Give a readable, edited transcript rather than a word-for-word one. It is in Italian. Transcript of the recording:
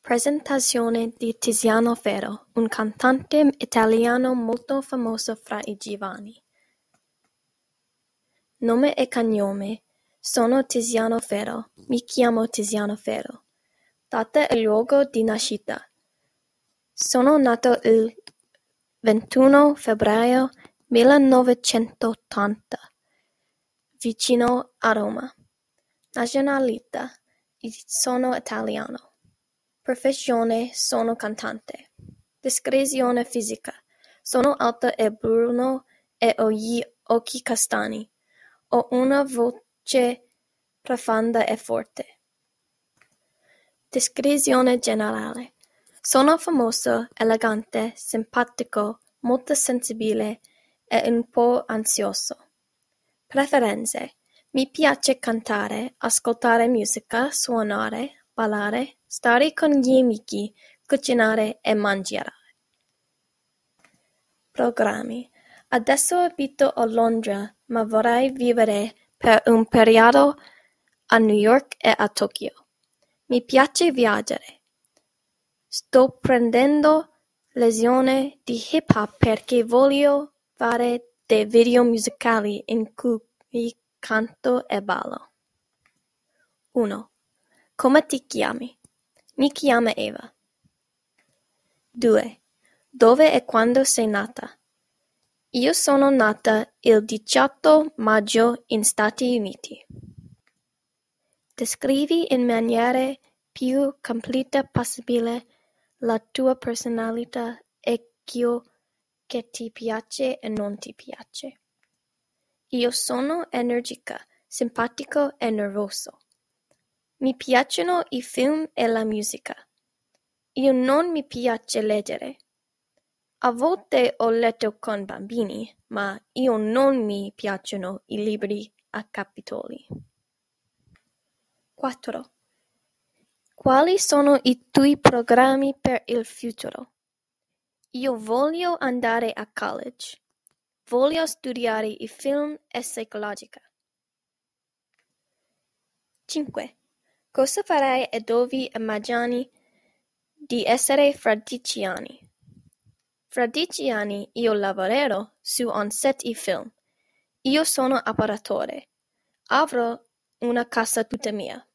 Presentazione di Tiziano Ferro, un cantante italiano molto famoso fra i giovani. Nome e cognome: sono Tiziano Ferro, mi chiamo Tiziano Ferro. Data e luogo di nascita: sono nato il 21 febbraio 1980, vicino a Roma. Nazionalità: sono italiano. Professione: sono cantante. Descrizione fisica: sono alto e bruno e ho gli occhi castani. Ho una voce profonda e forte. Descrizione generale: sono famoso, elegante, simpatico, molto sensibile e un po' ansioso. Preferenze: mi piace cantare, ascoltare musica, suonare, ballare, stare con gli amici, cucinare e mangiare. Programmi: adesso abito a Londra, ma vorrei vivere per un periodo a New York e a Tokyo. Mi piace viaggiare. Sto prendendo lezioni di hip hop perché voglio fare dei video musicali in cui canto e ballo. 1. Come ti chiami? Mi chiamo Eva. 2. Dove e quando sei nata? Io sono nata il 18 maggio in Stati Uniti. Descrivi in maniera più completa possibile la tua personalità e ciò che ti piace e non ti piace. Io sono energica, simpatico e nervoso. Mi piacciono i film e la musica. Io non mi piace leggere. A volte ho letto con bambini, ma io non mi piacciono i libri a capitoli. 4. Quali sono i tuoi programmi per il futuro? Io voglio andare a college. Voglio studiare i film e psicologia. 5. Cosa farai e dove immagini di essere fra 10 anni? Fra 10 anni io lavorerò su un set di film. Io sono operatore. Avrò una casa tutta mia.